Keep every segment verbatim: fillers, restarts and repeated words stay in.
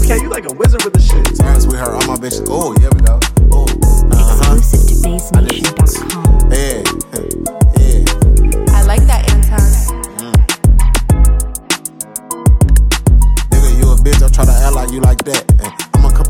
Okay, you like a wizard with the shit. Sorry, sweetheart, all my bitches. Oh, here we go. Oh, uh-huh. Exclusive to Bass Nation dot com. Yeah, yeah. I like that, Anton. Mm. Nigga, you a bitch, I'll try to act like you like that. I'ma come.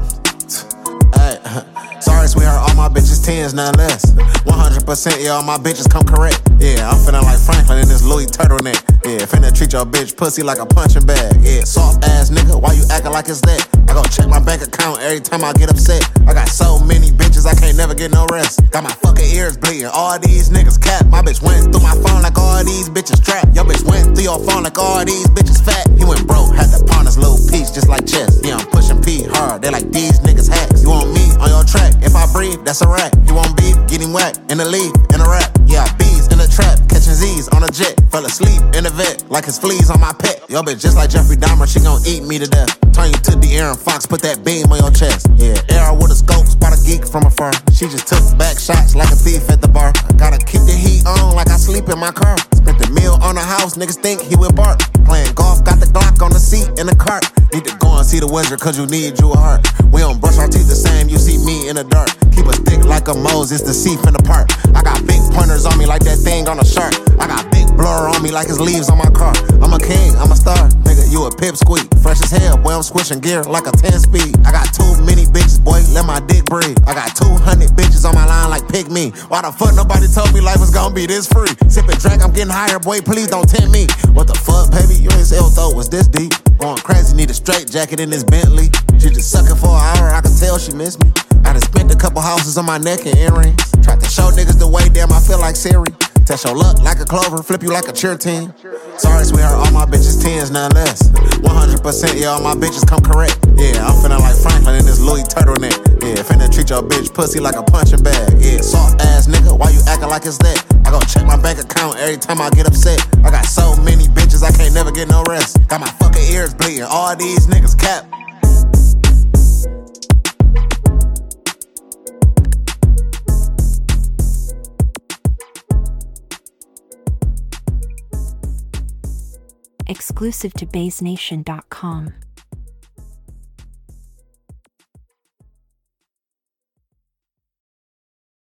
Hey, sorry, sweetheart, all my bitches tens, none less. one hundred percent, yeah, all my bitches come correct. Yeah, I'm feeling like Franklin in this Louis turtleneck. Yeah, finna treat your bitch pussy like a punching bag. Yeah, soft ass nigga, why you acting like it's that? I go check my bank account every time I get upset. I got so many bitches, I can't never get no rest. Got my fucking ears bleeding, all these niggas cap. My bitch went through my phone like all these bitches trap. Your bitch went through your phone like all these bitches fat. He went broke, had to pawn his little piece just like chess. Yeah, I'm pushing P hard, they like these niggas hacks. You want me on your track? If I breathe, that's a rat. You want beef? Get him whack in the leaf, in a rap. Yeah, bees in the trap, catching Z's on a jet. Fell asleep in the vet, like his fleas on my pet. Yo bitch just like Jeffrey Dahmer, she gon' eat me to death. Turn you to the Aaron Fox, put that beam on your chest. Yeah, arrow with a scope, spot a geek from afar. She just took back shots like a thief at the bar. Gotta keep the heat on like I sleep in my car. Spent the meal on the house, niggas think he with Bart. Playing golf, got the Glock on the seat in the cart. Need to go and see the wizard, cause you need you a heart. We don't brush our teeth the same, you see me in the dark. Keep a stick like a Moses, the thief in the park. I got big pointers on me like that thing on a shark. I got big blur on me like his leaves on my car. I'm a king, I'm a star, nigga, you a pipsqueak. Fresh as hell, boy, I'm switching gear like a ten speed. I got too many bitches, boy, let my dick breathe. I got two hundred bitches on my line like pick me. Why the fuck nobody told me life was gonna be this free? Sipping drink, I'm getting higher, boy, please don't tempt me. What the fuck, baby, you ain't L thought was this deep. Going crazy, need a straight jacket in this Bentley. She just sucking for an hour, I can tell she missed me. I done spent a couple houses on my neck and earrings. Tried to show niggas the way, damn, I feel like Siri. Test your luck like a clover, flip you like a cheer team. Sorry, sweetheart, all my bitches tens, none less. one hundred percent, yeah, all my bitches come correct. Yeah, I'm feeling like Franklin in this Louis turtleneck. Yeah, finna treat your bitch pussy like a punching bag. Yeah, soft ass nigga, why you acting like it's that? I go check my bank account every time I get upset. I got so many bitches, I can't never get no rest. Got my fucking ears bleeding, all these niggas cap. Exclusive to Bass Nation dot com.